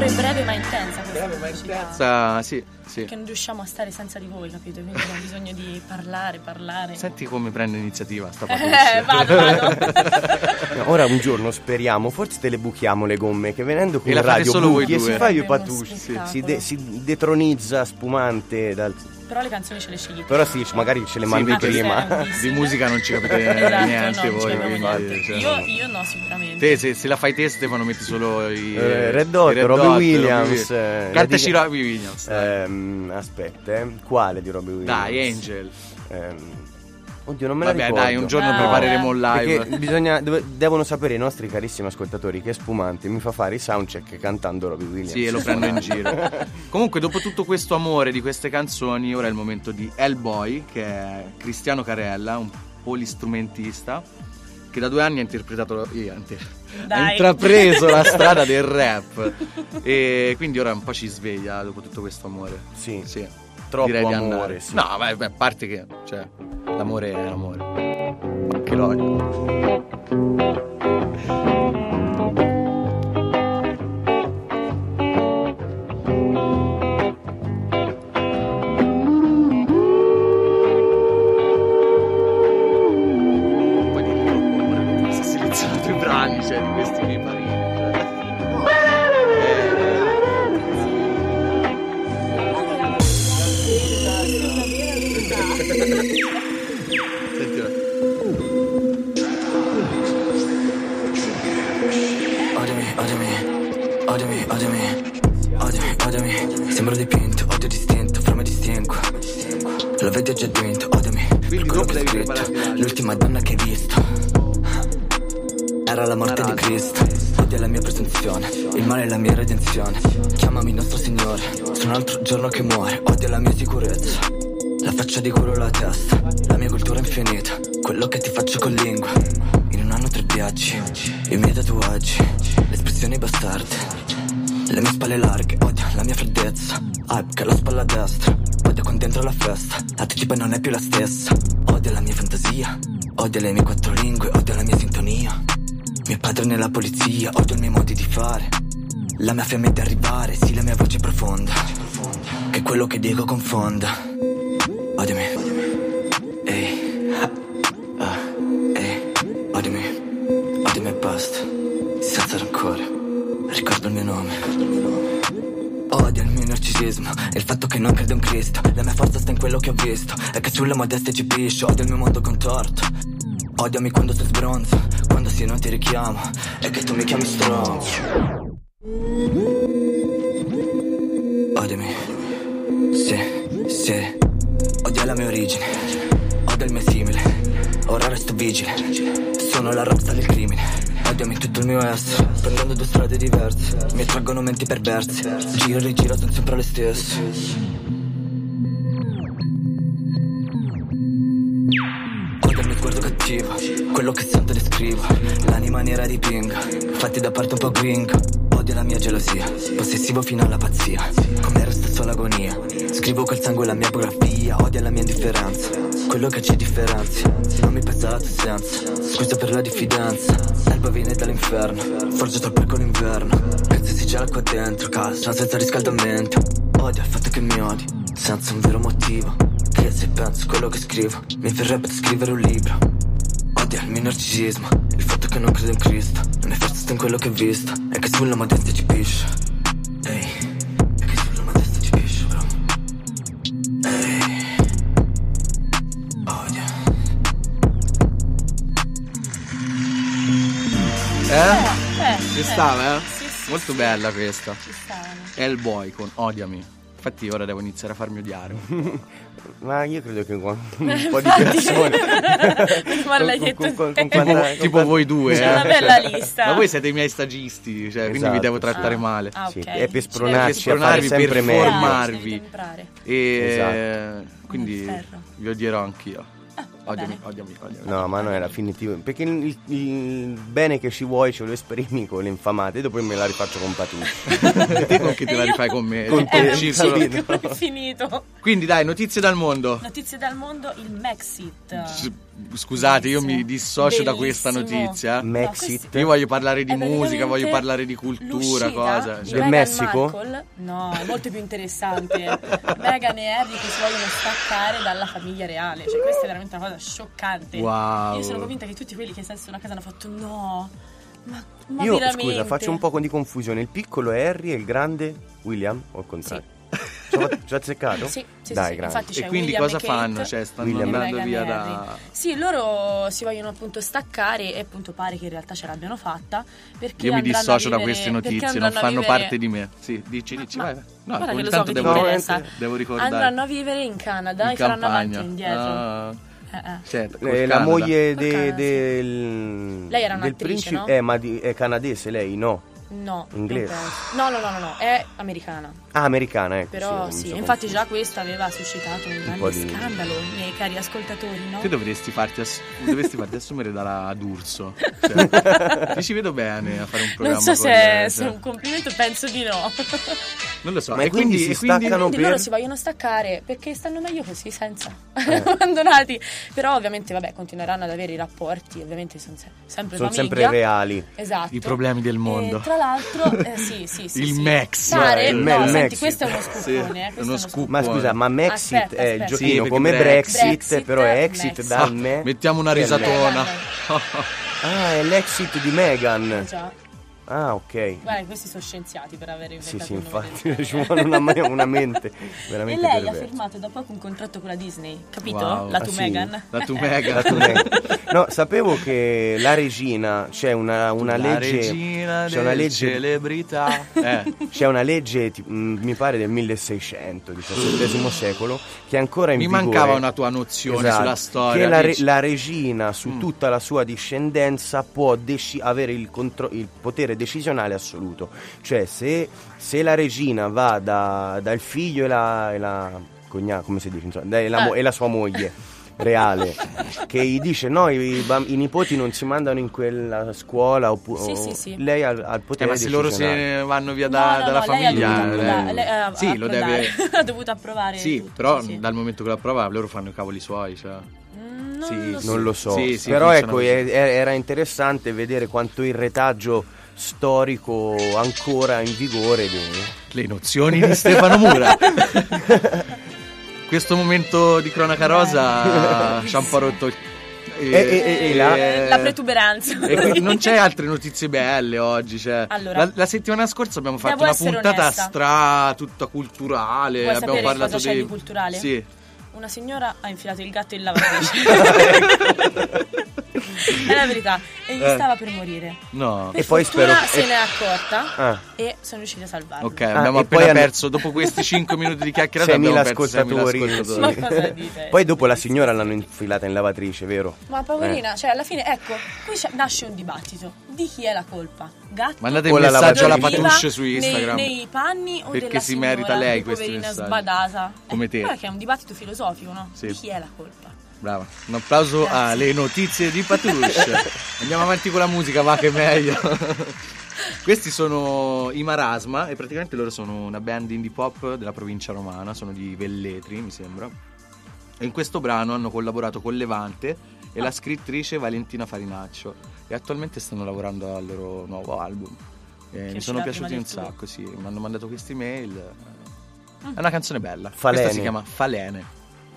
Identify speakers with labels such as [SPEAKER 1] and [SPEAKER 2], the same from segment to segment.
[SPEAKER 1] sempre breve ma intensa questa
[SPEAKER 2] Breve ma
[SPEAKER 1] pubblicità.
[SPEAKER 2] intensa, sì.
[SPEAKER 1] Perché non riusciamo a stare senza di voi, capito? Quindi abbiamo bisogno di parlare.
[SPEAKER 2] Senti come prende iniziativa sta
[SPEAKER 1] Vado.
[SPEAKER 3] Ora un giorno speriamo, forse te le buchiamo le gomme, che venendo qui
[SPEAKER 2] E
[SPEAKER 3] in
[SPEAKER 2] la fate
[SPEAKER 3] radio
[SPEAKER 2] solo voi
[SPEAKER 3] buchi e
[SPEAKER 2] due.
[SPEAKER 3] si fa io
[SPEAKER 1] Sarebbe uno
[SPEAKER 3] Patucci,
[SPEAKER 1] spettacolo.
[SPEAKER 3] si detronizza spumante
[SPEAKER 1] Però le canzoni ce le scegli.
[SPEAKER 3] però sì, magari ce le mandi
[SPEAKER 2] perché
[SPEAKER 3] prima.
[SPEAKER 2] di musica non ci capite
[SPEAKER 1] Esatto,
[SPEAKER 2] niente
[SPEAKER 1] no,
[SPEAKER 2] voi,
[SPEAKER 1] non ci capiamo
[SPEAKER 2] quindi,
[SPEAKER 1] niente.
[SPEAKER 2] cioè,
[SPEAKER 1] Io no, sicuramente.
[SPEAKER 2] se la fai te, Stefano, metti solo i
[SPEAKER 3] Red Hot,
[SPEAKER 2] i Red
[SPEAKER 3] Robbie
[SPEAKER 2] Hot,
[SPEAKER 3] Williams,
[SPEAKER 2] Cantaci
[SPEAKER 3] Lady-
[SPEAKER 2] Robbie Williams.
[SPEAKER 3] Aspetta, quale di Robbie Williams?
[SPEAKER 2] Dai, Angel.
[SPEAKER 3] Oddio, non me la
[SPEAKER 2] Vabbè,
[SPEAKER 3] ricordo.
[SPEAKER 2] dai, un giorno
[SPEAKER 1] No.
[SPEAKER 2] prepareremo un live.
[SPEAKER 3] Perché devono sapere i nostri carissimi ascoltatori che Spumante mi fa fare i soundcheck cantando Robbie Williams.
[SPEAKER 2] Sì, e lo prendo in giro. Comunque, dopo tutto questo amore di queste canzoni, ora è il momento di Hellboy, che è Cristiano Carella, un polistrumentista che da 2 anni ha interpretato ha intrapreso la strada del rap, e quindi ora un po' ci sveglia dopo tutto questo amore.
[SPEAKER 3] Sì.
[SPEAKER 2] Troppo
[SPEAKER 3] Direi di
[SPEAKER 2] amore,
[SPEAKER 3] andare. Sì.
[SPEAKER 2] No, a parte che, cioè, l'amore è amore, anche l'odio. Poi di troppo amore dopo che si è selezionato i brani, cioè, di questi miei parini, Sentila.
[SPEAKER 4] Odiami, sembro dipinto, odio distinto, fra me distingo. Lo vedo già dentro, odiami.
[SPEAKER 2] Quindi
[SPEAKER 4] Per quello
[SPEAKER 2] dopo
[SPEAKER 4] che ho
[SPEAKER 2] devi
[SPEAKER 4] scritto,
[SPEAKER 2] prepararti
[SPEAKER 4] l'ultima donna che hai visto era la morte di Cristo. Odio la mia presunzione, il male è la mia redenzione. Chiamami nostro Signore, su un altro giorno che muore. Odio la mia sicurezza, la faccia di culo la testa. La mia cultura è infinita, quello che ti faccio con lingua. In un anno 3 viaggi, i miei tatuaggi, le espressioni bastarde, le mie spalle larghe, odio la mia freddezza. Hype che la spalla a destra, odio con dentro la festa. La tua ciba non è più la stessa. Odio la mia fantasia, odio le mie 4 lingue, odio la mia sintonia. Mio padre nella polizia, odio i miei modi di fare. La mia fiamma è di arrivare, sì la mia voce è profonda, che quello che dico confonda. Odiami, ehi, odiami e basta, senza rancore, ricordo il mio nome. Odio il mio narcisismo e il fatto che non credo in Cristo. La mia forza sta in quello che ho visto e che sulla modestia ci piscio. Odio il mio mondo contorto, odiami quando sei sbronzo, quando sì non ti richiamo e che tu mi chiami stronzo. Odiami, sì, odio la mia origine, odio il mio simile, ora resto vigile, sono la rockstar del crimine. Odiami tutto il mio essere, prendendo 2 strade diverse, mi attraggono menti perverse, giro e rigiro sono sempre le stesse. Odio il mio sguardo cattivo, quello che sento descrivo, l'anima nera dipingo, fatti da parte un po' gringo. Odio la mia gelosia, possessivo fino alla pazzia, come resta solo agonia, scrivo col sangue la mia biografia. Odio la mia indifferenza, quello che ci differenzia, non mi pesa la tua assenza, scusa per la diffidenza. L'alba viene dall'inferno, forgiato al parco l'inverno, pensi si gela qua dentro, casa senza riscaldamento. Odio il fatto che mi odi, senza un vero motivo, che se penso quello che scrivo, mi verrebbe da scrivere un libro. Odio il mio narcisismo, il fatto che non credo in Cristo, la mia forza sta in quello che ho visto, e che sulla modestia ci piscio. Ehi, e che sulla modestia ci piscio, bro. Ehi, odio.
[SPEAKER 2] Ci stava,
[SPEAKER 1] Sì,
[SPEAKER 2] molto bella questa.
[SPEAKER 1] ci stavano.
[SPEAKER 2] Hellboy con Odiami. Infatti ora devo iniziare a farmi odiare.
[SPEAKER 3] Ma io credo che un po' di persone
[SPEAKER 1] Ma l'hai detto te.
[SPEAKER 2] Tipo voi due,
[SPEAKER 1] C'è una bella lista.
[SPEAKER 2] Ma voi siete i miei stagisti, cioè, quindi vi
[SPEAKER 3] Esatto,
[SPEAKER 2] devo
[SPEAKER 3] sì.
[SPEAKER 2] trattare male.
[SPEAKER 1] Ah,
[SPEAKER 3] Sì,
[SPEAKER 1] ok.
[SPEAKER 3] è per
[SPEAKER 2] Per
[SPEAKER 3] spronarci a fare
[SPEAKER 2] spronarvi,
[SPEAKER 3] sempre
[SPEAKER 2] per
[SPEAKER 3] meglio.
[SPEAKER 2] formarvi.
[SPEAKER 1] Temprare.
[SPEAKER 2] E
[SPEAKER 3] Esatto.
[SPEAKER 2] quindi
[SPEAKER 1] Il ferro.
[SPEAKER 2] vi odierò anch'io.
[SPEAKER 1] va
[SPEAKER 2] Odiami,
[SPEAKER 1] bene.
[SPEAKER 2] odiami.
[SPEAKER 3] No, ma non era definitivo. Perché il bene che ci vuoi ce lo esprimi con le infamate, dopo me la rifaccio con Patucci.
[SPEAKER 2] E te con chi te la rifai con me?
[SPEAKER 3] Con te.
[SPEAKER 2] Il circolo.
[SPEAKER 1] È finito.
[SPEAKER 2] Quindi dai, notizie dal mondo.
[SPEAKER 1] Notizie dal mondo, il Maxit.
[SPEAKER 2] scusate, io
[SPEAKER 1] Bellissimo.
[SPEAKER 2] mi dissocio da questa
[SPEAKER 1] Bellissimo.
[SPEAKER 2] notizia.
[SPEAKER 3] Maxit.
[SPEAKER 2] Io voglio parlare di
[SPEAKER 1] È
[SPEAKER 2] musica,
[SPEAKER 1] praticamente
[SPEAKER 2] voglio parlare di cultura,
[SPEAKER 1] l'uscita
[SPEAKER 2] cosa.
[SPEAKER 1] di
[SPEAKER 2] Cioè,
[SPEAKER 3] Del
[SPEAKER 1] Meghan
[SPEAKER 3] Messico?
[SPEAKER 1] Markle. No, è molto più interessante. Meghan e Harry che si vogliono staccare dalla famiglia reale. Cioè, questa è veramente una cosa scioccante.
[SPEAKER 2] Wow.
[SPEAKER 1] Io sono convinta che tutti quelli che sentono a casa hanno fatto no. Ma
[SPEAKER 3] Io,
[SPEAKER 1] veramente?
[SPEAKER 3] scusa, faccio un po' di confusione. Il piccolo è Harry e il grande William? O al contrario? Ci ho azzeccato?
[SPEAKER 1] Sì, sì,
[SPEAKER 3] Dai,
[SPEAKER 1] sì.
[SPEAKER 3] grande.
[SPEAKER 1] Infatti c'è
[SPEAKER 2] E quindi
[SPEAKER 1] William
[SPEAKER 2] cosa
[SPEAKER 1] e Kate,
[SPEAKER 2] fanno? Cioè, stanno
[SPEAKER 3] William e
[SPEAKER 2] andando
[SPEAKER 1] Meghan
[SPEAKER 2] via
[SPEAKER 1] e Harry.
[SPEAKER 2] da...
[SPEAKER 1] Sì, loro si vogliono appunto staccare e appunto pare che in realtà ce l'abbiano fatta perché
[SPEAKER 2] Io mi
[SPEAKER 1] andranno a
[SPEAKER 2] dissocio da
[SPEAKER 1] vivere-
[SPEAKER 2] queste
[SPEAKER 1] perché
[SPEAKER 2] notizie, non
[SPEAKER 1] andranno a
[SPEAKER 2] fanno
[SPEAKER 1] vivere-
[SPEAKER 2] parte di me. Sì, dici, vai. No,
[SPEAKER 1] Guarda che
[SPEAKER 2] ogni
[SPEAKER 1] lo so
[SPEAKER 2] tanto
[SPEAKER 1] che ti
[SPEAKER 2] devo,
[SPEAKER 1] interessa.
[SPEAKER 2] devo ricordare.
[SPEAKER 1] Andranno a vivere in Canada
[SPEAKER 2] In
[SPEAKER 1] e faranno avanti
[SPEAKER 2] campagna.
[SPEAKER 1] e indietro.
[SPEAKER 2] Ah, certo, col
[SPEAKER 3] La
[SPEAKER 2] Canada.
[SPEAKER 3] moglie
[SPEAKER 1] Col Canada, sì.
[SPEAKER 3] del
[SPEAKER 1] Lei era
[SPEAKER 3] del
[SPEAKER 1] un'attrice,
[SPEAKER 3] principe,
[SPEAKER 1] no?
[SPEAKER 3] ma è canadese lei, no?
[SPEAKER 1] No,
[SPEAKER 3] Inglese.
[SPEAKER 1] non penso. No, è americana.
[SPEAKER 3] Ah, americana, ecco.
[SPEAKER 1] Però
[SPEAKER 3] mi
[SPEAKER 1] sì,
[SPEAKER 3] sono
[SPEAKER 1] infatti
[SPEAKER 3] confuso.
[SPEAKER 1] già questa aveva suscitato un
[SPEAKER 3] po'
[SPEAKER 1] grande
[SPEAKER 3] di-
[SPEAKER 1] scandalo nei cari ascoltatori, no?
[SPEAKER 2] Te dovresti farti assumere dalla D'Urso. Cioè, ti ci vedo bene a fare un programma
[SPEAKER 1] Non so
[SPEAKER 2] con
[SPEAKER 1] se
[SPEAKER 2] lei,
[SPEAKER 1] è un complimento, penso di no.
[SPEAKER 2] Non lo so.
[SPEAKER 3] Ma quindi si staccano
[SPEAKER 1] Quindi
[SPEAKER 3] per...
[SPEAKER 1] loro si vogliono staccare perché stanno meglio così, senza abbandonati. Però ovviamente, vabbè, continueranno ad avere i rapporti, ovviamente sono sempre
[SPEAKER 3] sono
[SPEAKER 1] famiglia.
[SPEAKER 3] sempre reali.
[SPEAKER 1] Esatto.
[SPEAKER 2] I problemi del mondo.
[SPEAKER 1] E tra l'altro, sì.
[SPEAKER 2] Il Max.
[SPEAKER 1] Pare,
[SPEAKER 3] Il
[SPEAKER 1] no,
[SPEAKER 3] Max.
[SPEAKER 1] senti, questo è uno scoopone.
[SPEAKER 2] Sì,
[SPEAKER 1] questo
[SPEAKER 2] è uno scoop.
[SPEAKER 3] Ma scusa, ma Maxit
[SPEAKER 1] Aspetta,
[SPEAKER 3] è il
[SPEAKER 1] aspetta.
[SPEAKER 3] giochino
[SPEAKER 2] Sì, perché
[SPEAKER 3] come
[SPEAKER 2] Brexit,
[SPEAKER 3] Brexit, però è exit
[SPEAKER 1] Brexit.
[SPEAKER 3] dal me.
[SPEAKER 2] Mettiamo una
[SPEAKER 3] Che è
[SPEAKER 2] risatona.
[SPEAKER 3] Ah, è l'exit di Meghan.
[SPEAKER 1] Già.
[SPEAKER 3] Ah, ok.
[SPEAKER 1] Guarda, questi sono scienziati per aver
[SPEAKER 3] Sì,
[SPEAKER 1] inventato
[SPEAKER 3] sì,
[SPEAKER 1] un nome
[SPEAKER 3] infatti,
[SPEAKER 1] del
[SPEAKER 3] ci
[SPEAKER 1] genere.
[SPEAKER 3] vuole una mente
[SPEAKER 1] E
[SPEAKER 3] veramente
[SPEAKER 1] lei ha
[SPEAKER 3] perversa.
[SPEAKER 1] firmato da poco un contratto con la Disney, capito?
[SPEAKER 2] Wow.
[SPEAKER 1] La
[SPEAKER 3] Ah,
[SPEAKER 1] tu
[SPEAKER 3] sì?
[SPEAKER 1] Meghan.
[SPEAKER 2] La tu Meghan.
[SPEAKER 3] La tua Meghan. No, sapevo che la regina c'è una
[SPEAKER 2] La
[SPEAKER 3] legge,
[SPEAKER 2] regina
[SPEAKER 3] c'è una
[SPEAKER 2] delle
[SPEAKER 3] legge,
[SPEAKER 2] celebrità.
[SPEAKER 3] c'è una legge mi pare del 1600, XVII secolo, che è ancora in
[SPEAKER 2] Mi
[SPEAKER 3] vigore.
[SPEAKER 2] mancava una tua nozione
[SPEAKER 3] Esatto,
[SPEAKER 2] sulla storia.
[SPEAKER 3] che la,
[SPEAKER 2] dici.
[SPEAKER 3] la regina su tutta la sua discendenza può avere il potere decisionale assoluto. Cioè se la regina va dal figlio e la cognata, come si dice, insomma, e la sua moglie reale, che gli dice no, i nipoti non si mandano in quella scuola, oppure
[SPEAKER 1] Sì.
[SPEAKER 3] lei ha il potere
[SPEAKER 2] Ma se loro se
[SPEAKER 3] decisionale.
[SPEAKER 2] ne vanno via
[SPEAKER 1] No,
[SPEAKER 2] dalla
[SPEAKER 1] lei ha
[SPEAKER 2] famiglia,
[SPEAKER 1] dovuto approvare, lei ha
[SPEAKER 2] sì, lo deve.
[SPEAKER 1] ha dovuto approvare
[SPEAKER 2] Sì,
[SPEAKER 1] tutto,
[SPEAKER 2] però
[SPEAKER 1] sì.
[SPEAKER 2] dal momento che lo approva, loro fanno i cavoli suoi. Cioè.
[SPEAKER 3] Non lo so,
[SPEAKER 2] Sì,
[SPEAKER 3] però
[SPEAKER 2] funziona
[SPEAKER 3] ecco,
[SPEAKER 2] così.
[SPEAKER 3] era interessante vedere quanto il retaggio storico ancora in vigore
[SPEAKER 2] Le nozioni di Stefano Mura. Questo momento di cronaca rosa ci ha un po' rotto il...
[SPEAKER 3] E
[SPEAKER 1] la protuberanza.
[SPEAKER 2] E quindi non c'è altre notizie belle oggi. Cioè.
[SPEAKER 1] Allora,
[SPEAKER 2] la settimana scorsa abbiamo fatto
[SPEAKER 1] devo
[SPEAKER 2] una
[SPEAKER 1] essere
[SPEAKER 2] puntata
[SPEAKER 1] onesta.
[SPEAKER 2] tutta culturale.
[SPEAKER 1] Vuoi
[SPEAKER 2] abbiamo
[SPEAKER 1] sapere
[SPEAKER 2] parlato
[SPEAKER 1] cosa c'è di culturale?
[SPEAKER 2] Sì.
[SPEAKER 1] Una signora ha infilato il gatto in lavatrice. È la verità. E gli stava per morire.
[SPEAKER 2] No.
[SPEAKER 1] Per
[SPEAKER 3] E poi
[SPEAKER 1] fortuna
[SPEAKER 3] spero-
[SPEAKER 1] se n'è accorta
[SPEAKER 3] Ah.
[SPEAKER 1] e sono riusciti a salvarlo.
[SPEAKER 2] Ok, abbiamo
[SPEAKER 3] e
[SPEAKER 2] appena
[SPEAKER 3] poi hanno-
[SPEAKER 2] perso, dopo questi 5 minuti di chiacchierata
[SPEAKER 3] 6.000
[SPEAKER 2] abbiamo perso 6.000
[SPEAKER 3] ascoltatori.
[SPEAKER 2] ascoltatori.
[SPEAKER 1] Ma cosa dite?
[SPEAKER 3] Poi dopo la signora l'hanno infilata in lavatrice, vero?
[SPEAKER 1] Ma poverina, cioè alla fine, ecco, qui nasce un dibattito. Di chi è la colpa? Gatto?
[SPEAKER 2] Mandate
[SPEAKER 3] O
[SPEAKER 2] il
[SPEAKER 3] la
[SPEAKER 2] messaggio alla
[SPEAKER 3] lavatrice.
[SPEAKER 2] Patrusce su Instagram.
[SPEAKER 1] Nei panni o
[SPEAKER 2] Perché
[SPEAKER 1] della
[SPEAKER 2] si
[SPEAKER 1] signora,
[SPEAKER 2] merita lei questi
[SPEAKER 1] poverina
[SPEAKER 2] messaggi.
[SPEAKER 1] sbadata.
[SPEAKER 2] Come te.
[SPEAKER 1] Guarda che è un dibattito filosofico, no?
[SPEAKER 2] Sì.
[SPEAKER 1] Di chi è la colpa?
[SPEAKER 2] Brava. Un applauso alle notizie di Patrusce. Andiamo avanti con la musica, va che è meglio. Questi sono i Marasma e praticamente loro sono una band indie pop della provincia romana, sono di Velletri, mi sembra. E in questo brano hanno collaborato con Levante e la scrittrice Valentina Farinaccio e attualmente stanno lavorando al loro nuovo album. Mi sono
[SPEAKER 1] uscirà
[SPEAKER 2] piaciuti
[SPEAKER 1] prima
[SPEAKER 2] un
[SPEAKER 1] del tuo.
[SPEAKER 2] sacco, sì, mi hanno mandato questi mail. È una canzone bella.
[SPEAKER 3] Falene.
[SPEAKER 2] Questa si chiama Falene.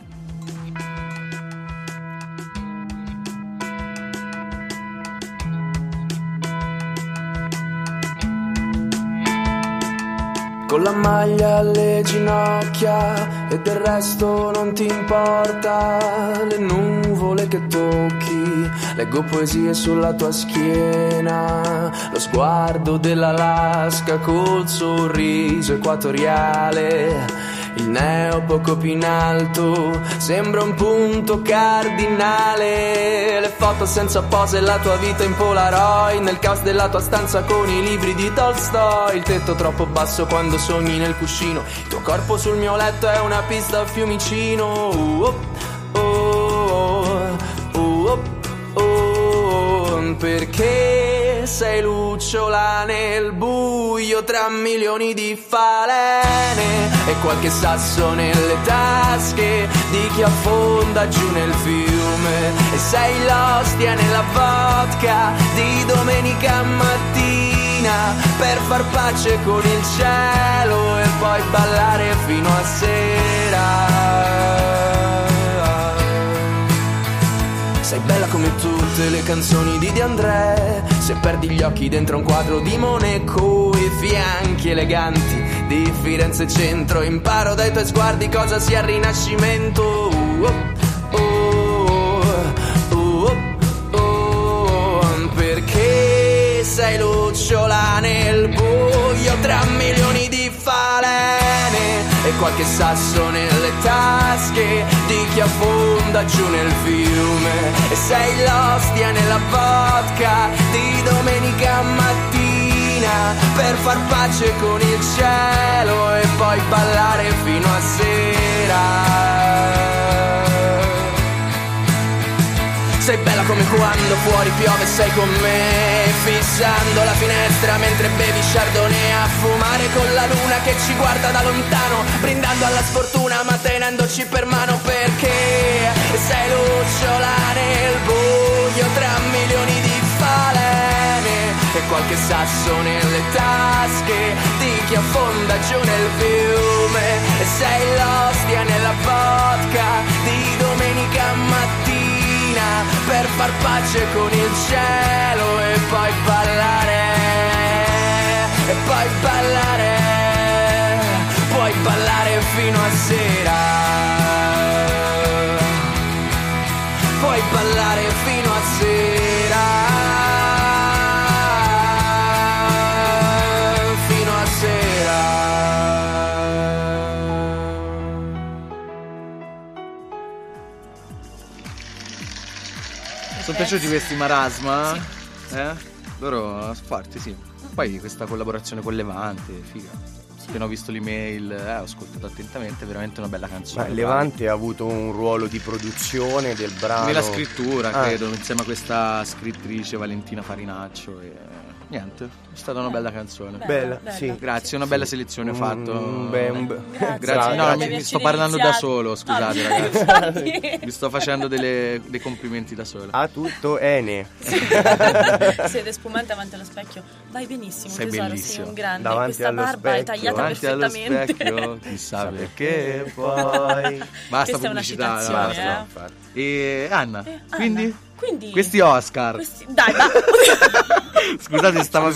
[SPEAKER 5] Con la maglia alle ginocchia e del resto non ti importa. Le nuvole che tocchi, leggo poesie sulla tua schiena. Lo sguardo dell'Alaska col sorriso equatoriale. Il neo poco più in alto sembra un punto cardinale. Le foto senza pose, la tua vita in Polaroid. Nel caos della tua stanza con i libri di Tolstoi. Il tetto troppo basso quando sogni nel cuscino. Il tuo corpo sul mio letto è una pista a Fiumicino. Perché sei lucciola nel buio. buio tra milioni di falene e qualche sasso nelle tasche di chi affonda giù nel fiume. E sei l'ostia nella vodka di domenica mattina per far pace con il cielo e poi ballare fino a sera. Sei bella come tutte le canzoni di De André, se perdi gli occhi dentro un quadro di Monet, coi fianchi eleganti di Firenze Centro. Imparo dai tuoi sguardi cosa sia il Rinascimento. Perché sei lucciola nel buio tra milioni di falene e qualche sasso nelle tasche di chi affonda giù nel fiume. E sei l'ostia nella vodka di domenica mattina per far pace con il cielo e poi ballare fino a sera. Sei bella come quando fuori piove, sei con me, fissando la finestra mentre bevi Chardonnay, a fumare con la luna che ci guarda da lontano, brindando alla sfortuna ma tenendoci per mano, perché sei lucciola nel buio tra milioni di falene e qualche sasso nelle tasche di chi affonda giù nel fiume. E sei l'ostia nella vodka di domenica mattina per far pace con il cielo e poi ballare, e poi ballare, puoi ballare fino a sera, puoi ballare fino a sera, fino a sera.
[SPEAKER 2] Sono piaciuti questi Marasma? Sì. Loro forti, sì. Poi questa collaborazione con Levante, figa. Sì. Appena ho visto l'email, ho ascoltato attentamente, veramente una bella canzone.
[SPEAKER 3] Ma Levante ha avuto un ruolo di produzione del brano.
[SPEAKER 2] Nella scrittura, credo, insieme a questa scrittrice Valentina Farinaccio e niente, è stata una bella canzone.
[SPEAKER 3] Bella, sì.
[SPEAKER 2] Grazie, una bella selezione ho fatto.
[SPEAKER 3] Grazie.
[SPEAKER 2] No, mi sto parlando da solo, scusate ragazzi. Mi sto facendo dei complimenti da solo.
[SPEAKER 3] A tutto Ene.
[SPEAKER 1] Siete spumante davanti allo specchio. Vai benissimo,
[SPEAKER 2] sei
[SPEAKER 1] tesoro,
[SPEAKER 2] bellissimo.
[SPEAKER 1] sei un grande.
[SPEAKER 3] Davanti
[SPEAKER 1] questa
[SPEAKER 3] allo
[SPEAKER 1] barba
[SPEAKER 3] specchio,
[SPEAKER 1] è tagliata
[SPEAKER 2] davanti allo
[SPEAKER 1] perfettamente.
[SPEAKER 2] specchio, chissà perché poi. Basta
[SPEAKER 1] Questa è una
[SPEAKER 2] pubblicità.
[SPEAKER 1] citazione,
[SPEAKER 2] E Anna,
[SPEAKER 1] Quindi
[SPEAKER 2] questi Oscar.
[SPEAKER 1] Dai, va.
[SPEAKER 2] Scusate, stava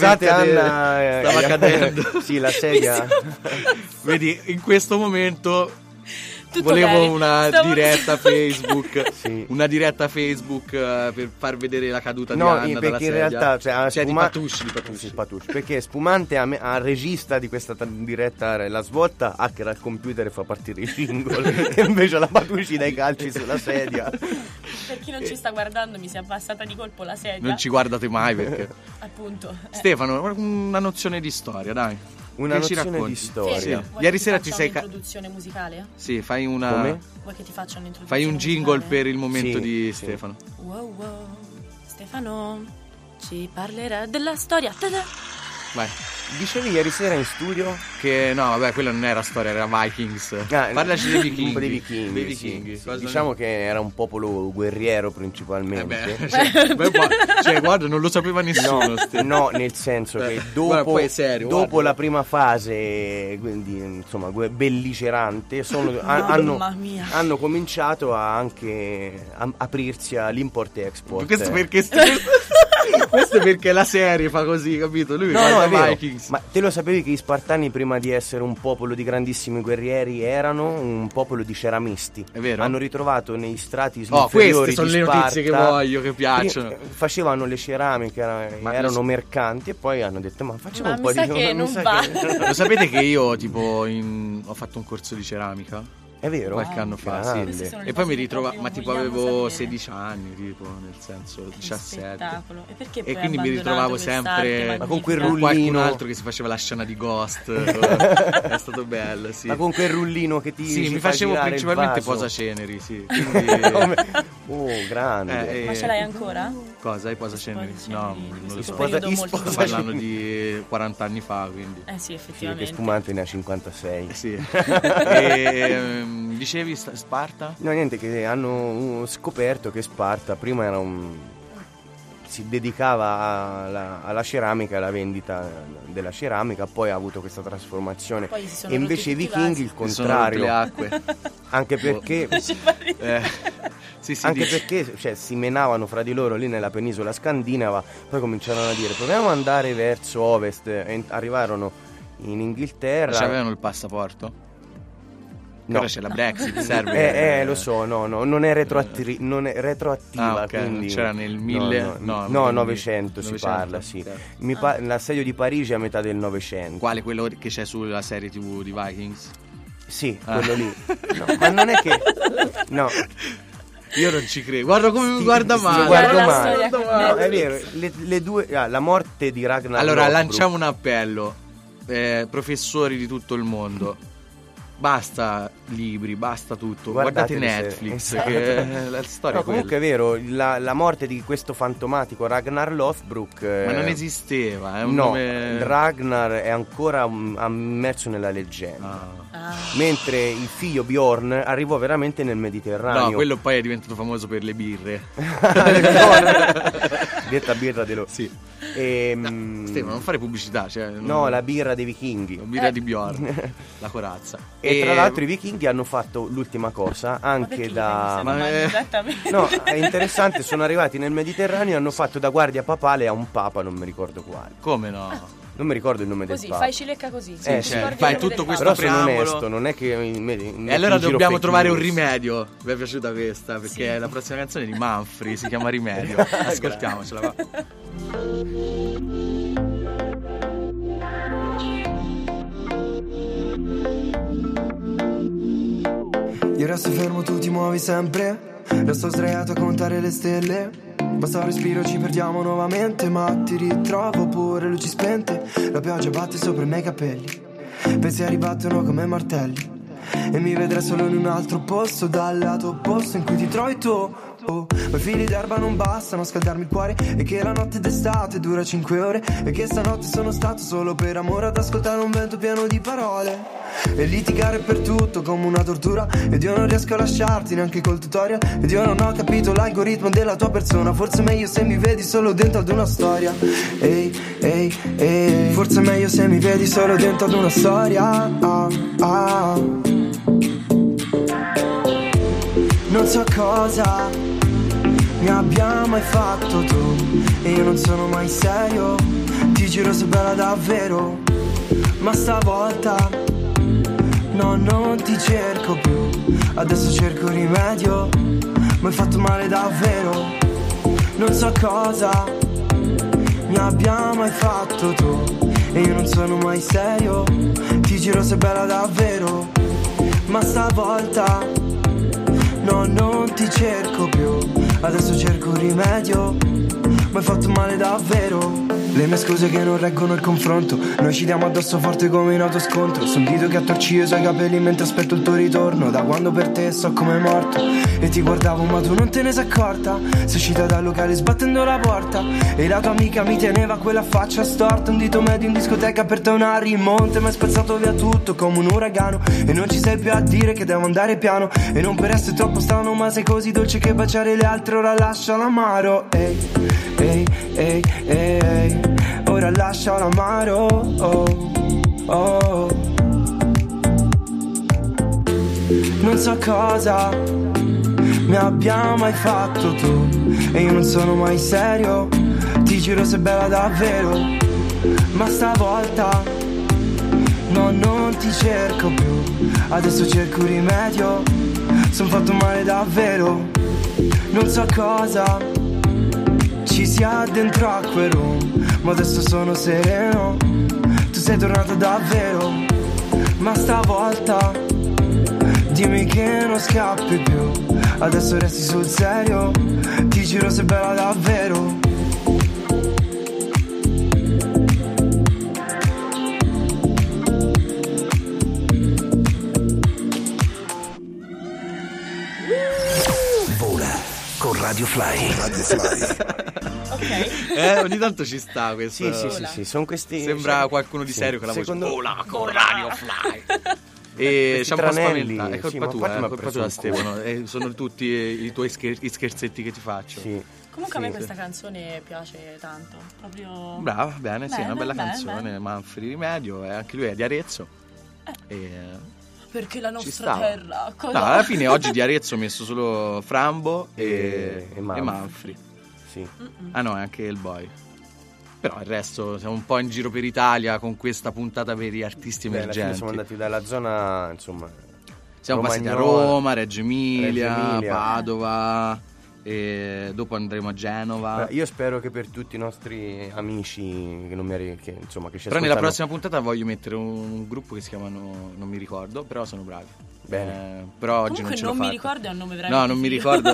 [SPEAKER 2] cadendo.
[SPEAKER 3] Sì, la sedia.
[SPEAKER 2] Vedi, in questo momento
[SPEAKER 1] Tutto
[SPEAKER 2] volevo
[SPEAKER 1] bene.
[SPEAKER 2] una
[SPEAKER 1] Stavo
[SPEAKER 2] diretta Facebook.
[SPEAKER 3] Sì.
[SPEAKER 2] Una diretta Facebook per far vedere la caduta di
[SPEAKER 3] No,
[SPEAKER 2] Anna dalla
[SPEAKER 3] perché in
[SPEAKER 2] sedia.
[SPEAKER 3] realtà
[SPEAKER 2] Di Patucci.
[SPEAKER 3] Sì, Patucci. Perché Spumante al regista di questa diretta, la svolta, hackera al computer e fa partire i jingle. E invece la Patucci dai calci sulla sedia.
[SPEAKER 1] Per chi non ci sta guardando, mi si è abbassata di colpo la sedia.
[SPEAKER 2] Non ci guardate mai perché.
[SPEAKER 1] Appunto.
[SPEAKER 2] Stefano, una nozione di storia, dai.
[SPEAKER 3] Una
[SPEAKER 2] Che ci
[SPEAKER 3] nozione
[SPEAKER 2] racconti?
[SPEAKER 3] di storia.
[SPEAKER 2] Sì.
[SPEAKER 1] Vuoi
[SPEAKER 2] Ieri
[SPEAKER 1] che
[SPEAKER 2] sera
[SPEAKER 1] faccia
[SPEAKER 2] ti sei
[SPEAKER 1] un'introduzione musicale?
[SPEAKER 2] Sì, fai una.
[SPEAKER 3] Come?
[SPEAKER 1] Vuoi che ti faccia un'introduzione?
[SPEAKER 2] Fai un jingle
[SPEAKER 1] musicale?
[SPEAKER 2] per il momento
[SPEAKER 3] Sì,
[SPEAKER 2] di
[SPEAKER 3] sì.
[SPEAKER 2] Stefano.
[SPEAKER 1] Wow, Stefano ci parlerà della storia. Ta-da!
[SPEAKER 2] Vai.
[SPEAKER 3] Dicevi ieri sera in studio?
[SPEAKER 2] Che no, vabbè, quello non era storia, era Vikings. Parlaci dei vichinghi.
[SPEAKER 3] Un po' dei vichinghi.
[SPEAKER 2] Dei
[SPEAKER 3] sì.
[SPEAKER 2] vichinghi.
[SPEAKER 3] Sì,
[SPEAKER 2] Cosa
[SPEAKER 3] diciamo che era un popolo guerriero principalmente.
[SPEAKER 2] Guarda, non lo sapeva nessuno.
[SPEAKER 3] No, nel senso che
[SPEAKER 2] Guarda,
[SPEAKER 3] dopo,
[SPEAKER 2] poi è serio,
[SPEAKER 3] dopo
[SPEAKER 2] guarda.
[SPEAKER 3] la prima fase, quindi, insomma, belligerante,
[SPEAKER 1] Mamma mia.
[SPEAKER 3] hanno cominciato anche a aprirsi all'import e export.
[SPEAKER 2] Questo perché questo è perché la serie fa così, capito? Lui
[SPEAKER 3] No,
[SPEAKER 2] guarda
[SPEAKER 3] è vero.
[SPEAKER 2] Vikings.
[SPEAKER 3] Ma te lo sapevi che gli Spartani, prima di essere un popolo di grandissimi guerrieri, erano un popolo di ceramisti?
[SPEAKER 2] È vero?
[SPEAKER 3] Hanno ritrovato nei strati
[SPEAKER 2] Oh,
[SPEAKER 3] inferiori
[SPEAKER 2] queste sono
[SPEAKER 3] di
[SPEAKER 2] le
[SPEAKER 3] Sparta,
[SPEAKER 2] notizie che voglio, che piacciono.
[SPEAKER 3] facevano le ceramiche,
[SPEAKER 2] Ma
[SPEAKER 3] erano
[SPEAKER 2] lo-
[SPEAKER 3] mercanti, e poi hanno detto ma facciamo
[SPEAKER 1] Ma
[SPEAKER 3] un
[SPEAKER 1] mi
[SPEAKER 3] po'
[SPEAKER 1] sa
[SPEAKER 3] di
[SPEAKER 1] che
[SPEAKER 3] mi
[SPEAKER 1] non
[SPEAKER 3] sa
[SPEAKER 1] va.
[SPEAKER 3] che-
[SPEAKER 2] Lo sapete che io tipo ho fatto un corso di ceramica
[SPEAKER 3] È vero?
[SPEAKER 2] qualche anno fa,
[SPEAKER 3] Grande.
[SPEAKER 2] sì.
[SPEAKER 1] sono le
[SPEAKER 2] E poi
[SPEAKER 1] cose
[SPEAKER 2] mi
[SPEAKER 1] che proprio
[SPEAKER 2] ma
[SPEAKER 1] non
[SPEAKER 2] tipo
[SPEAKER 1] vogliamo
[SPEAKER 2] avevo
[SPEAKER 1] sapere.
[SPEAKER 2] 16 anni, tipo, nel senso
[SPEAKER 1] Che
[SPEAKER 2] 17.
[SPEAKER 1] spettacolo. E perché
[SPEAKER 2] E
[SPEAKER 1] poi
[SPEAKER 2] quindi mi
[SPEAKER 1] hai
[SPEAKER 2] ritrovavo
[SPEAKER 1] abbandonato
[SPEAKER 2] sempre
[SPEAKER 1] quest'arte
[SPEAKER 3] Ma con quel
[SPEAKER 1] magnifica?
[SPEAKER 3] rullino.
[SPEAKER 2] qualcun altro che si faceva la scena di Ghost. È stato bello, sì.
[SPEAKER 3] Ma con quel rullino che ti
[SPEAKER 2] Sì,
[SPEAKER 3] ci
[SPEAKER 2] mi
[SPEAKER 3] fa
[SPEAKER 2] facevo
[SPEAKER 3] girare il
[SPEAKER 2] principalmente
[SPEAKER 3] vaso.
[SPEAKER 2] posaceneri, sì. Quindi
[SPEAKER 3] Oh, grande.
[SPEAKER 1] Ma ce l'hai ancora?
[SPEAKER 2] Cosa? I posaceneri? No, non lo so.
[SPEAKER 1] Sto
[SPEAKER 2] Parlando di 40 anni fa, quindi.
[SPEAKER 1] Sì,
[SPEAKER 3] Sì,
[SPEAKER 1] effettivamente.
[SPEAKER 3] che Spumante ne ha 56.
[SPEAKER 2] Sì. E, dicevi Sparta?
[SPEAKER 3] No, niente, che hanno scoperto che Sparta prima era si dedicava alla ceramica, alla vendita della ceramica, poi ha avuto questa trasformazione.
[SPEAKER 1] Poi si sono
[SPEAKER 3] E invece i
[SPEAKER 1] rotti tutti i
[SPEAKER 3] vichinghi il contrario.
[SPEAKER 2] Le acque.
[SPEAKER 3] Anche perché
[SPEAKER 2] Sì,
[SPEAKER 3] anche perché cioè, si menavano fra di loro lì nella penisola scandinava, poi cominciarono a dire proviamo ad andare verso ovest, e arrivarono in Inghilterra.
[SPEAKER 2] C'avevano il passaporto?
[SPEAKER 3] No.
[SPEAKER 2] Ora c'è la Brexit, serve.
[SPEAKER 3] Lo so, no, non è retroattiva,
[SPEAKER 2] ok,
[SPEAKER 3] quindi
[SPEAKER 2] c'era nel 1000
[SPEAKER 3] no,
[SPEAKER 2] nel
[SPEAKER 3] 900 si parla, sì.
[SPEAKER 2] certo.
[SPEAKER 3] L'assedio di Parigi è a metà del 900.
[SPEAKER 2] Quale? Quello che c'è sulla serie TV di Vikings?
[SPEAKER 3] Sì, quello lì. No, ma non è che no.
[SPEAKER 2] Io non ci credo. Guarda come mi guarda male.
[SPEAKER 3] Guardo
[SPEAKER 1] la
[SPEAKER 3] male.
[SPEAKER 1] storia.
[SPEAKER 3] No, è vero, le due la morte di Ragnar
[SPEAKER 2] Allora,
[SPEAKER 3] Lothbrok.
[SPEAKER 2] lanciamo un appello. Professori di tutto il mondo. Basta libri, basta tutto. Guardate
[SPEAKER 3] Guardate
[SPEAKER 2] Netflix,
[SPEAKER 3] le serie.
[SPEAKER 2] che la storia
[SPEAKER 3] No,
[SPEAKER 2] è quella.
[SPEAKER 3] comunque è vero, la morte di questo fantomatico Ragnar Lothbrok
[SPEAKER 2] Ma non esisteva, è un
[SPEAKER 3] no,
[SPEAKER 2] nome.
[SPEAKER 3] Ragnar è ancora immerso nella leggenda.
[SPEAKER 2] Ah.
[SPEAKER 3] Mentre il figlio Bjorn arrivò veramente nel Mediterraneo.
[SPEAKER 2] No, quello poi è diventato famoso per le birre.
[SPEAKER 3] Detta birra dello.
[SPEAKER 2] Sì.
[SPEAKER 3] Stefano,
[SPEAKER 2] non fare pubblicità, cioè,
[SPEAKER 3] no, la birra dei vichinghi.
[SPEAKER 2] La birra di Bjorn, la corazza.
[SPEAKER 3] E tra l'altro i vichinghi hanno fatto l'ultima cosa anche da. No, è interessante, sono arrivati nel Mediterraneo e hanno fatto da guardia papale a un papa, non mi ricordo quale.
[SPEAKER 2] Come no?
[SPEAKER 3] Non mi ricordo il nome
[SPEAKER 1] Così,
[SPEAKER 3] del papa.
[SPEAKER 1] fai cilecca così.
[SPEAKER 2] Sì, cioè, fai tutto questo
[SPEAKER 3] Però sono
[SPEAKER 2] preambolo.
[SPEAKER 3] onesto, non è che
[SPEAKER 2] E allora dobbiamo trovare un rimedio. Vi è piaciuta questa? Perché la prossima canzone è di Manfredi, si chiama Rimedio. Ascoltiamocela, va.
[SPEAKER 5] Io resto fermo, tu ti muovi sempre. Resto sdraiato a contare le stelle. Basta un respiro, ci perdiamo nuovamente. Ma ti ritrovo pure luci spente. La pioggia batte sopra i miei capelli. Pensieri battono come martelli. E mi vedrai solo in un altro posto, dal lato opposto in cui ti trovi tu. Ma i fili d'erba non bastano a scaldarmi il cuore. E che la notte d'estate dura 5 ore. E che stanotte sono stato solo per amore ad ascoltare un vento pieno di parole. E litigare per tutto come una tortura. Ed io non riesco a lasciarti neanche col tutorial. Ed io non ho capito l'algoritmo della tua persona. Forse è meglio se mi vedi solo dentro ad una storia. Ehi, ehi, ehi. Forse è meglio se mi vedi solo dentro ad una storia. Non so cosa mi abbia mai fatto tu. E io non sono mai serio. Ti giuro sei bella davvero. Ma stavolta no, non ti cerco più. Adesso cerco rimedio. Mi hai fatto male davvero. Non so cosa mi abbia mai fatto tu. E io non sono mai serio. Ti giuro sei bella davvero. Ma stavolta no, non ti cerco più. Adesso cerco rimedio. Mi hai fatto male davvero. Le mie scuse che non reggono il confronto. Noi ci diamo addosso forte come in autoscontro. Son dito che attorci io sui capelli mentre aspetto il tuo ritorno. Da quando per te so come morto. E ti guardavo ma tu non te ne sei accorta. Sei uscita dal locale sbattendo la porta. E la tua amica mi teneva quella faccia storta. Un dito medio in discoteca per te una rimonte. Mi hai spezzato via tutto come un uragano. E non ci sei più a dire che devo andare piano. E non per essere troppo strano ma sei così dolce che baciare le altre ora lascia l'amaro. Ehi, ehi, ehi, ehi. Ora lascia l'amaro, oh, oh. Non so cosa mi abbia mai fatto tu. E io non sono mai serio. Ti giuro sei bella davvero. Ma stavolta no, non ti cerco più. Adesso cerco rimedio. Son fatto male davvero. Non so cosa ci sia dentro a quel room. Ma adesso sono sereno. Tu sei tornato davvero. Ma stavolta dimmi che non scappi più. Adesso resti sul serio. Ti giuro sei bella davvero.
[SPEAKER 6] Vola Radio Fly.
[SPEAKER 1] Ok.
[SPEAKER 2] Ogni tanto ci sta questo.
[SPEAKER 3] Sì, sono questi.
[SPEAKER 2] Sembra qualcuno di serio che la voce vola con Radio Fly. E c'è un po' spaventato. È colpa tua, Stefano. Sono tutti i tuoi scherzetti che ti faccio.
[SPEAKER 3] Sì.
[SPEAKER 1] Comunque a me questa canzone piace tanto. Proprio.
[SPEAKER 2] Brava, bene, sì, è una bella
[SPEAKER 1] bene,
[SPEAKER 2] canzone.
[SPEAKER 1] bene.
[SPEAKER 2] Manfredi Rimedio, anche lui è di Arezzo.
[SPEAKER 1] Perché la nostra terra.
[SPEAKER 2] No, alla fine oggi di Arezzo ho messo solo Frambo e Manfredi.
[SPEAKER 3] Sì.
[SPEAKER 2] Ah no, è anche il boy. Però il resto siamo un po' in giro per Italia con questa puntata per gli artisti emergenti.
[SPEAKER 3] Siamo andati dalla zona, insomma.
[SPEAKER 2] Siamo passati a Roma, Reggio Emilia, Padova. E dopo andremo a Genova.
[SPEAKER 3] Io spero che per tutti i nostri amici che ci
[SPEAKER 2] però
[SPEAKER 3] ascoltano.
[SPEAKER 2] nella prossima puntata voglio mettere un gruppo che si chiamano, non mi ricordo, però sono bravi.
[SPEAKER 3] Bene.
[SPEAKER 2] Però oggi
[SPEAKER 1] comunque
[SPEAKER 2] non ce l'ho
[SPEAKER 1] non
[SPEAKER 2] fatta.
[SPEAKER 1] mi ricordo, è un nome veramente
[SPEAKER 2] No, non mi ricordo.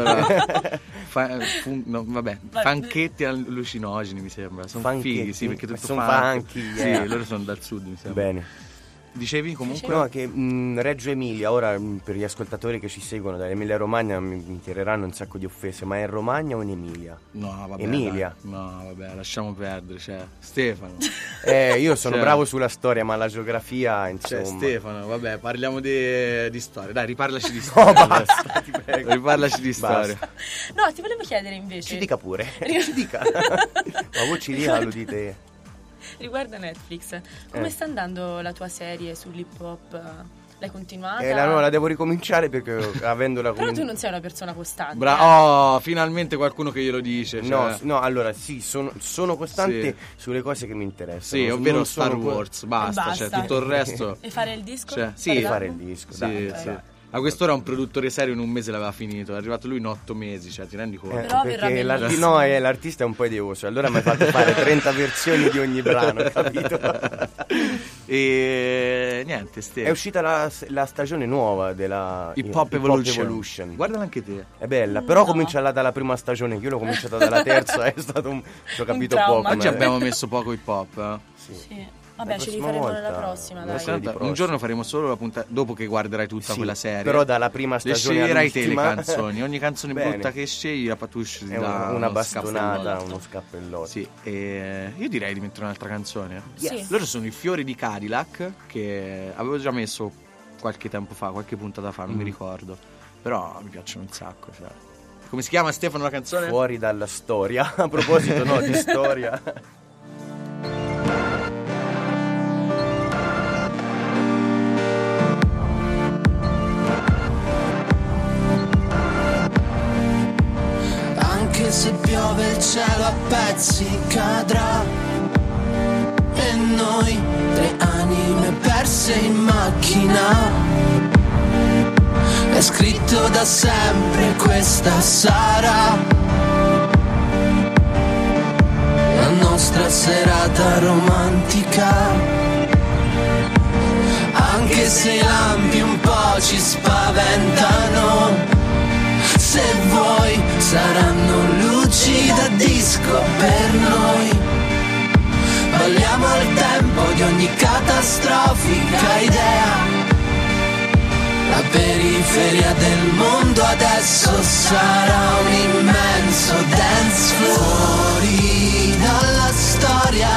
[SPEAKER 1] Vai.
[SPEAKER 2] Fanchetti allucinogeni mi sembra. Sono fighi, sì, perché tutto
[SPEAKER 3] sono funky.
[SPEAKER 2] Sì, loro sono dal sud, mi sembra.
[SPEAKER 3] Bene.
[SPEAKER 2] Dicevi comunque?
[SPEAKER 3] No, che Reggio Emilia, ora per gli ascoltatori che ci seguono dall'Emilia Romagna mi tireranno un sacco di offese, ma è in Romagna o in Emilia?
[SPEAKER 2] No, vabbè.
[SPEAKER 3] Emilia.
[SPEAKER 2] Dai. No, vabbè, lasciamo perdere, Stefano.
[SPEAKER 3] Io sono bravo sulla storia, ma la geografia, insomma.
[SPEAKER 2] Stefano, vabbè, parliamo di storia. Dai, riparlaci di storia.
[SPEAKER 3] No, basta, ti prego.
[SPEAKER 2] Riparlaci di storia.
[SPEAKER 1] No, ti volevo chiedere invece.
[SPEAKER 3] Ci dica pure. Ci dica. Ma voi ci dia, lo dite.
[SPEAKER 1] Riguarda Netflix, come sta andando la tua serie sull'hip hop? L'hai continuata?
[SPEAKER 3] No, la devo ricominciare perché avendola
[SPEAKER 1] Però tu non sei una persona costante.
[SPEAKER 2] Finalmente qualcuno che glielo dice.
[SPEAKER 3] No, allora sì, sono costante sulle cose che mi interessano.
[SPEAKER 2] Sì, ovvero Star Wars, basta. Cioè, tutto il resto.
[SPEAKER 1] E fare il disco?
[SPEAKER 3] Fare il disco.
[SPEAKER 2] Sì. A quest'ora un produttore serio in un mese l'aveva finito. È arrivato lui in 8 mesi, cioè ti rendi conto?
[SPEAKER 1] Però
[SPEAKER 3] perché l'artista è un po' idioso. Allora mi ha fatto fare 30 versioni di ogni brano, capito?
[SPEAKER 2] E niente,
[SPEAKER 3] è uscita la stagione nuova della
[SPEAKER 2] Hip Hop Evolution. Guardala anche te.
[SPEAKER 3] È bella, però comincia dalla prima stagione, che io l'ho cominciata dalla terza, è stato ci ho capito poco.
[SPEAKER 2] Oggi abbiamo messo poco hip hop.
[SPEAKER 1] Sì. Vabbè, ci rifaremo nella prossima, dai.
[SPEAKER 2] Un giorno faremo solo la puntata dopo che guarderai tutta quella serie.
[SPEAKER 3] Però dalla prima stagione
[SPEAKER 2] sceglierai te le canzoni. Ogni canzone brutta che scegli la Patush
[SPEAKER 3] è una bastonata, uno scappellotto.
[SPEAKER 2] Sì, e io direi di mettere un'altra canzone.
[SPEAKER 1] Sì.
[SPEAKER 2] Loro sono i Fiori di Cadillac, che avevo già messo qualche tempo fa, qualche puntata fa, non mi ricordo. Però mi piacciono un sacco, cioè. Come si chiama, Stefano, la canzone?
[SPEAKER 3] Fuori dalla storia. A proposito, di storia.
[SPEAKER 5] Se piove il cielo a pezzi cadrà e noi 3 anime perse in macchina. È scritto da sempre, questa sarà la nostra serata romantica. Anche se i lampi un po' ci spaventano, se vuoi saranno luci da disco per noi. Balliamo al tempo di ogni catastrofica idea. La periferia del mondo adesso sarà un immenso dance floor. Fuori dalla storia,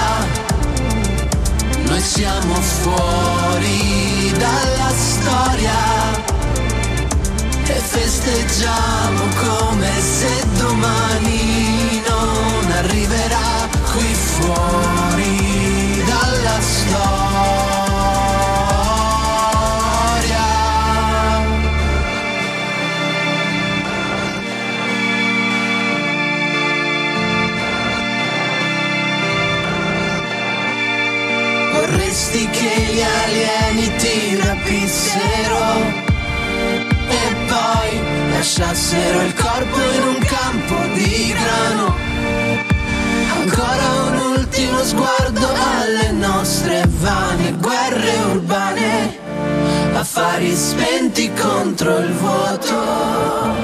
[SPEAKER 5] noi siamo fuori dalla storia. E festeggiamo come se domani non arriverà qui fuori dalla storia. Vorresti che gli alieni ti rapissero e poi lasciassero il corpo in un campo di grano. Ancora un ultimo sguardo alle nostre vane guerre urbane, affari spenti contro il vuoto.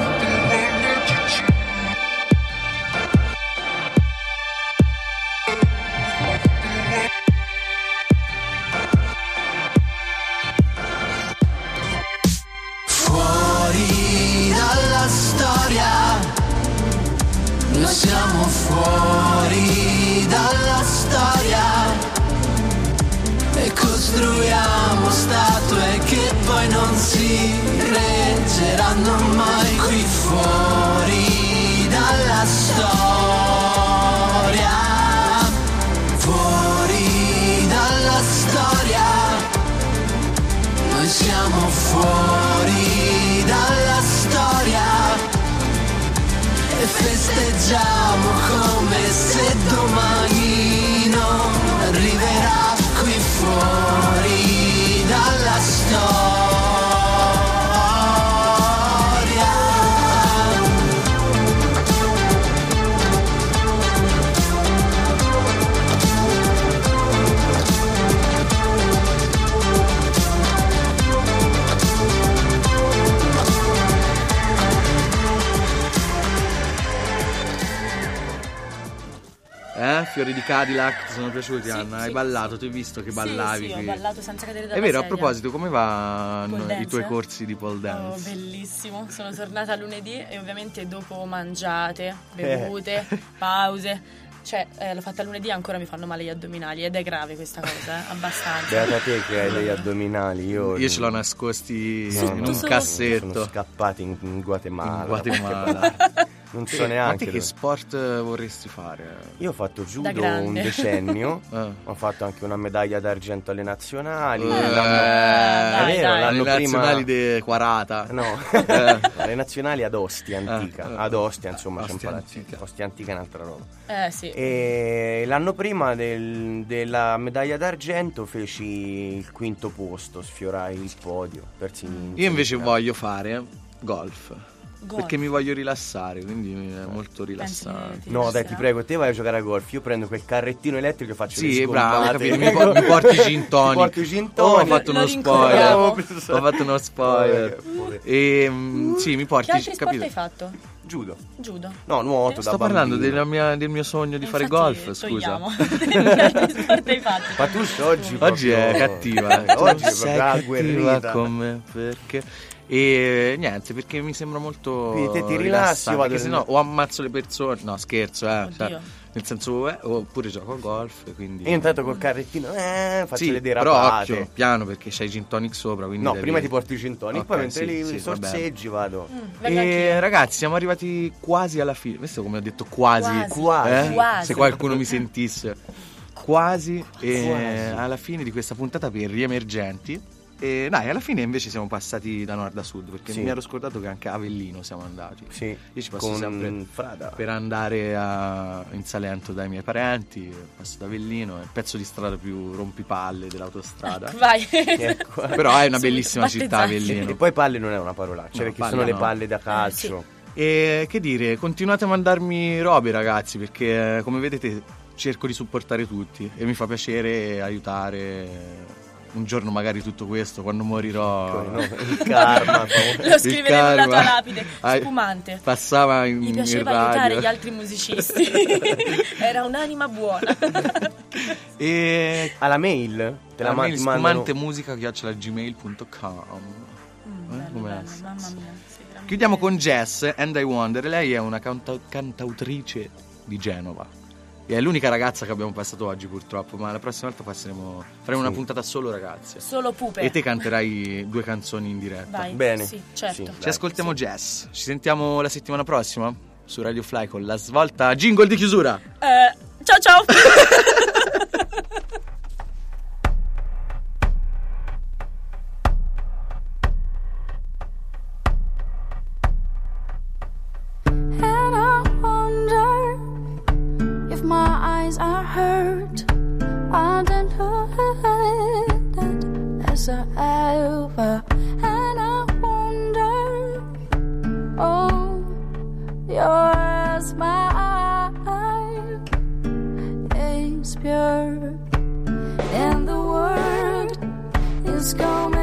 [SPEAKER 5] Noi siamo fuori dalla storia e costruiamo statue che poi non si reggeranno mai qui fuori dalla storia, fuori dalla storia. Noi siamo fuori dalla storia e festeggiamo come se domani non arriverà qui fuori dalla storia.
[SPEAKER 2] Fiori di Cadillac, ti sono piaciuti, Anna? Hai ballato, ti hai visto che ballavi?
[SPEAKER 1] Sì,
[SPEAKER 2] qui.
[SPEAKER 1] ho ballato senza cadere dalla
[SPEAKER 2] È vero,
[SPEAKER 1] sedia.
[SPEAKER 2] a proposito, come vanno
[SPEAKER 1] Pole
[SPEAKER 2] i tuoi
[SPEAKER 1] dance?
[SPEAKER 2] corsi di pole dance?
[SPEAKER 1] Oh, bellissimo, sono tornata lunedì e ovviamente dopo mangiate, bevute, pause, cioè l'ho fatta lunedì e ancora mi fanno male gli addominali ed è grave questa cosa, abbastanza.
[SPEAKER 3] Beata te che hai degli addominali. Io
[SPEAKER 2] ce l'ho nascosti
[SPEAKER 1] Sì,
[SPEAKER 2] in
[SPEAKER 1] tu
[SPEAKER 2] un
[SPEAKER 1] solo-
[SPEAKER 2] cassetto.
[SPEAKER 3] sono scappati in Guatemala.
[SPEAKER 2] In Guatemala.
[SPEAKER 3] Non so
[SPEAKER 2] Ma
[SPEAKER 3] neanche
[SPEAKER 2] te che
[SPEAKER 3] dove.
[SPEAKER 2] sport vorresti fare?
[SPEAKER 3] Io ho fatto
[SPEAKER 1] Da
[SPEAKER 3] judo
[SPEAKER 1] grande.
[SPEAKER 3] un decennio,
[SPEAKER 2] Ah.
[SPEAKER 3] ho fatto anche una medaglia d'argento alle nazionali.
[SPEAKER 1] dai,
[SPEAKER 3] è vero,
[SPEAKER 1] dai.
[SPEAKER 3] l'anno
[SPEAKER 2] Le
[SPEAKER 3] prima
[SPEAKER 2] nazionali de 40.
[SPEAKER 3] No, le nazionali ad Ostia antica. Ad Ostia, insomma, c'è un
[SPEAKER 2] Ostia
[SPEAKER 3] palazzo.
[SPEAKER 2] antica.
[SPEAKER 3] Ostia antica è un'altra roba.
[SPEAKER 1] Sì.
[SPEAKER 3] E l'anno prima della medaglia d'argento feci il quinto posto, sfiorai il podio.
[SPEAKER 2] Io invece voglio fare golf.
[SPEAKER 1] Golf.
[SPEAKER 2] Perché mi voglio rilassare, quindi è molto
[SPEAKER 1] Pensi
[SPEAKER 2] rilassante.
[SPEAKER 1] che-
[SPEAKER 3] No, dai, ti prego, te vai a giocare a golf. Io prendo quel carrettino elettrico e faccio le
[SPEAKER 2] Sì, bravo,
[SPEAKER 3] sgombate.
[SPEAKER 2] capito, mi porti gin tonic.
[SPEAKER 3] Ti porti gin
[SPEAKER 2] Oh,
[SPEAKER 3] tonic.
[SPEAKER 2] ho fatto
[SPEAKER 1] Lo
[SPEAKER 2] uno
[SPEAKER 1] rincorriamo.
[SPEAKER 2] spoiler. Ho fatto uno spoiler. E sì, mi porti,
[SPEAKER 1] Che altri sport
[SPEAKER 2] capito?
[SPEAKER 1] hai fatto?
[SPEAKER 3] Judo.
[SPEAKER 1] Judo.
[SPEAKER 3] No, nuoto da
[SPEAKER 2] Sto parlando
[SPEAKER 3] bambino.
[SPEAKER 2] del mio sogno di fare
[SPEAKER 1] Infatti,
[SPEAKER 2] golf, scusa.
[SPEAKER 1] togliamo. Che altri sport hai fatto?
[SPEAKER 3] Patush oggi
[SPEAKER 2] Oggi è
[SPEAKER 3] proprio-
[SPEAKER 2] cattiva.
[SPEAKER 3] Oggi è
[SPEAKER 2] Sei
[SPEAKER 3] proprio
[SPEAKER 2] cattiva
[SPEAKER 3] agguerrita.
[SPEAKER 2] con me, perché? E niente, perché mi sembra molto
[SPEAKER 3] Quindi te ti rilassi,
[SPEAKER 2] rilassante,
[SPEAKER 3] io vado
[SPEAKER 2] perché sennò o ammazzo le persone, no scherzo,
[SPEAKER 1] Oddio.
[SPEAKER 2] cioè, nel senso, oppure gioco a golf, quindi
[SPEAKER 3] Io intanto col carrettino faccio
[SPEAKER 2] sì,
[SPEAKER 3] le
[SPEAKER 2] però
[SPEAKER 3] derapate.
[SPEAKER 2] occhio, piano, perché c'hai gin tonic sopra, quindi
[SPEAKER 3] No,
[SPEAKER 2] devi-
[SPEAKER 3] prima ti porti i gin tonic,
[SPEAKER 2] Ok,
[SPEAKER 3] poi mentre
[SPEAKER 2] sì,
[SPEAKER 3] li
[SPEAKER 2] sì,
[SPEAKER 3] sorseggi vado.
[SPEAKER 1] Venga
[SPEAKER 2] E
[SPEAKER 1] anch'io.
[SPEAKER 2] ragazzi, siamo arrivati quasi alla fine. Visto come ho detto quasi?
[SPEAKER 3] Quasi.
[SPEAKER 1] Quasi.
[SPEAKER 2] Se qualcuno mi sentisse. Quasi. E alla fine di questa puntata per gli emergenti. E dai, alla fine invece siamo passati da nord a sud, perché
[SPEAKER 3] Sì.
[SPEAKER 2] mi ero scordato che anche a Avellino siamo andati.
[SPEAKER 3] Sì,
[SPEAKER 2] Io ci passo
[SPEAKER 3] con
[SPEAKER 2] sempre
[SPEAKER 3] Frada.
[SPEAKER 2] per andare in Salento dai miei parenti, passo da Avellino, è il pezzo di strada più rompipalle dell'autostrada.
[SPEAKER 1] Vai.
[SPEAKER 3] Ecco.
[SPEAKER 2] Però è una
[SPEAKER 1] Subito,
[SPEAKER 2] bellissima città
[SPEAKER 1] battezzati.
[SPEAKER 2] Avellino.
[SPEAKER 3] E poi palle non è una parolaccia,
[SPEAKER 2] No,
[SPEAKER 3] perché
[SPEAKER 2] palle
[SPEAKER 3] sono le
[SPEAKER 2] no.
[SPEAKER 3] palle da calcio.
[SPEAKER 2] E che dire, continuate a mandarmi robe ragazzi, perché come vedete cerco di supportare tutti e mi fa piacere aiutare un giorno magari tutto questo, quando morirò.
[SPEAKER 3] No, il karma.
[SPEAKER 1] Lo scriveremo nella tua
[SPEAKER 2] karma.
[SPEAKER 1] lapide.
[SPEAKER 2] Ah,
[SPEAKER 1] Spumante.
[SPEAKER 2] Passava in
[SPEAKER 1] Mi piaceva
[SPEAKER 2] in radio.
[SPEAKER 1] aiutare gli altri musicisti. Era un'anima buona.
[SPEAKER 2] E
[SPEAKER 3] Alla mail? Te la
[SPEAKER 2] mail
[SPEAKER 3] mandano.
[SPEAKER 2] spumantemusica@gmail.com.
[SPEAKER 1] Bello,
[SPEAKER 2] Com'è?
[SPEAKER 1] bello, mamma mia. Sì, veramente.
[SPEAKER 2] Chiudiamo con Jess and I Wonder. Lei è una cantautrice di Genova. E è l'unica ragazza che abbiamo passato oggi purtroppo, ma la prossima volta faremo una puntata solo ragazze.
[SPEAKER 1] Solo pupe.
[SPEAKER 2] E te canterai 2 canzoni in diretta.
[SPEAKER 1] Vai.
[SPEAKER 3] Bene.
[SPEAKER 1] Sì, certo.
[SPEAKER 3] Sì.
[SPEAKER 2] Ci ascoltiamo Jess. Ci sentiamo la settimana prossima su Radio Fly con la svolta jingle di chiusura.
[SPEAKER 1] Ciao ciao.
[SPEAKER 6] And I wonder if my eyes are hurt. I don't know that as I ever. And I wonder, oh, your smile is pure, and the world is coming.